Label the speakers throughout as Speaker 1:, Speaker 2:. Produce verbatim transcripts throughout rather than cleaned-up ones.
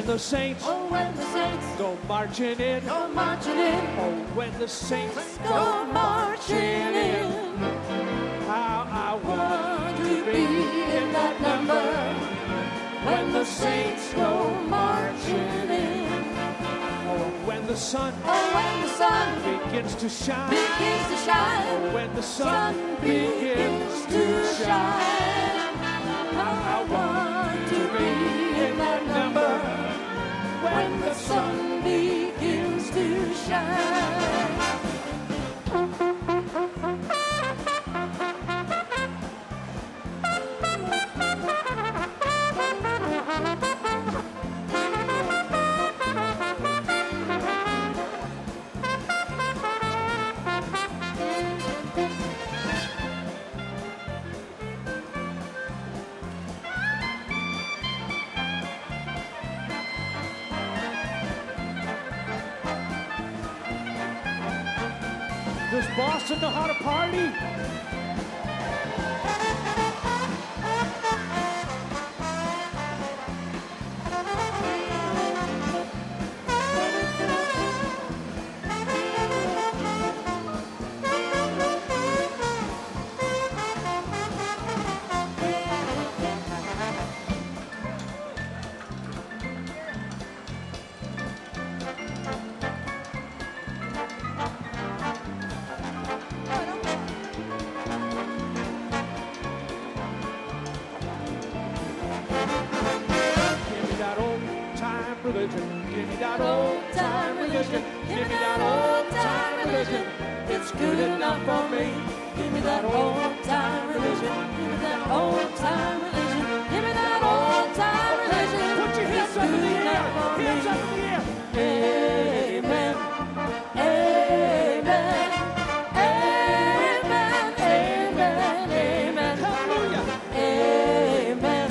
Speaker 1: when the saints,
Speaker 2: oh, when the saints
Speaker 1: go marching in,
Speaker 2: go marching in,
Speaker 1: oh, when the saints
Speaker 2: go marching in.
Speaker 1: How I want
Speaker 2: To be in that number, when the saints go marching in.
Speaker 1: Oh, when the sun,
Speaker 2: oh, when the sun
Speaker 1: begins to shine,
Speaker 2: begins to shine,
Speaker 1: oh, when the sun,
Speaker 2: sun
Speaker 1: begins
Speaker 2: begins to
Speaker 1: to shine.
Speaker 2: shine. I want to be in that number, when the sun begins to shine.
Speaker 1: Does Boston know how to party? Religion. Give me that old time religion. Give me that old time religion. It's good enough for me. Give me that old time religion. Give me that old time religion. Give me that old time religion. Put your hands up in the air. Hands up in the air. Amen. Amen. Amen. Amen. Amen. Hallelujah. Amen.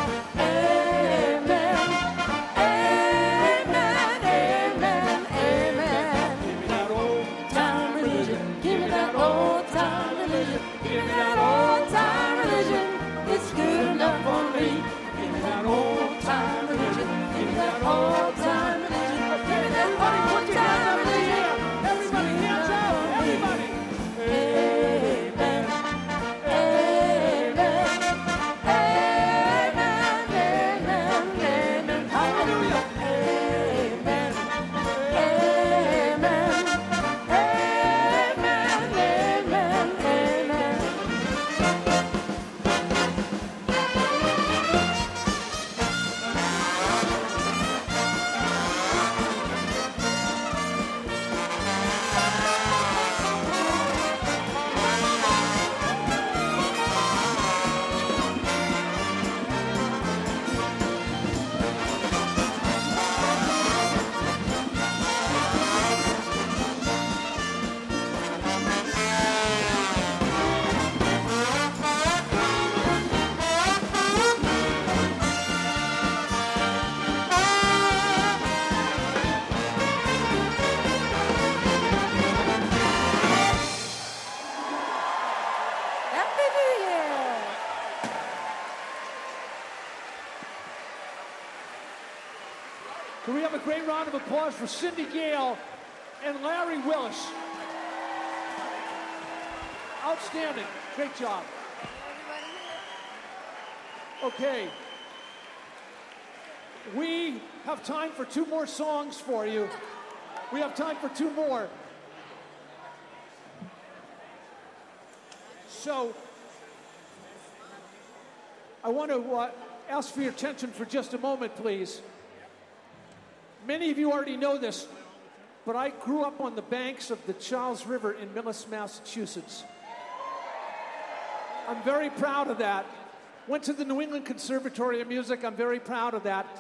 Speaker 1: Can we have a great round of applause for Cindy Gale and Larry Willis? Outstanding. Great job. Okay. We have time for two more songs for you. We have time for two more. So, I want to uh, ask for your attention for just a moment, please. Many of you already know this, but I grew up on the banks of the Charles River in Millis, Massachusetts. I'm very proud of that. Went to the New England Conservatory of Music. I'm very proud of that.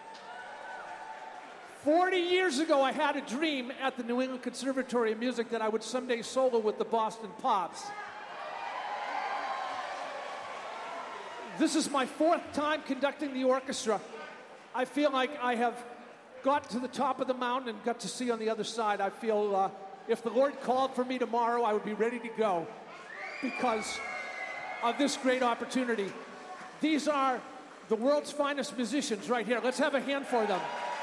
Speaker 1: forty years ago, I had a dream at the New England Conservatory of Music that I would someday solo with the Boston Pops. This is my fourth time conducting the orchestra. I feel like I have got to the top of the mountain and got to see on the other side. I feel uh, if the Lord called for me tomorrow, I would be ready to go because of this great opportunity. These are the world's finest musicians right here. Let's have a hand for them.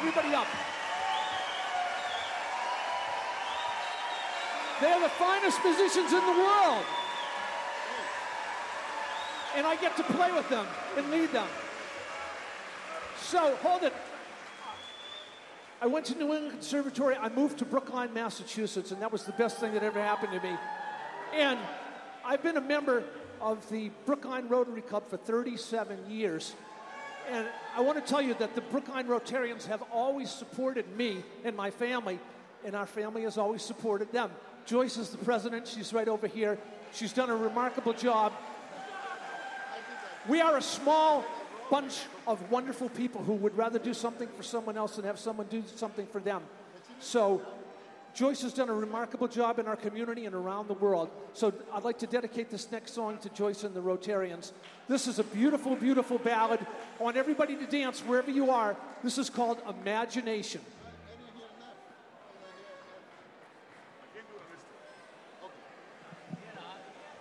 Speaker 1: everybody up. They are the finest musicians in the world. And I get to play with them and lead them. So, hold it. I went to New England Conservatory. I moved to Brookline, Massachusetts, and that was the best thing that ever happened to me. And I've been a member of the Brookline Rotary Club for thirty-seven years. And I want to tell you that the Brookline Rotarians have always supported me and my family, and our family has always supported them. Joyce is the president. She's right over here. She's done a remarkable job. We are a small bunch of wonderful people who would rather do something for someone else than have someone do something for them. So Joyce has done a remarkable job in our community and around the world. So I'd like to dedicate this next song to Joyce and the Rotarians. This is a beautiful, beautiful ballad. I want everybody to dance wherever you are. This is called Imagination.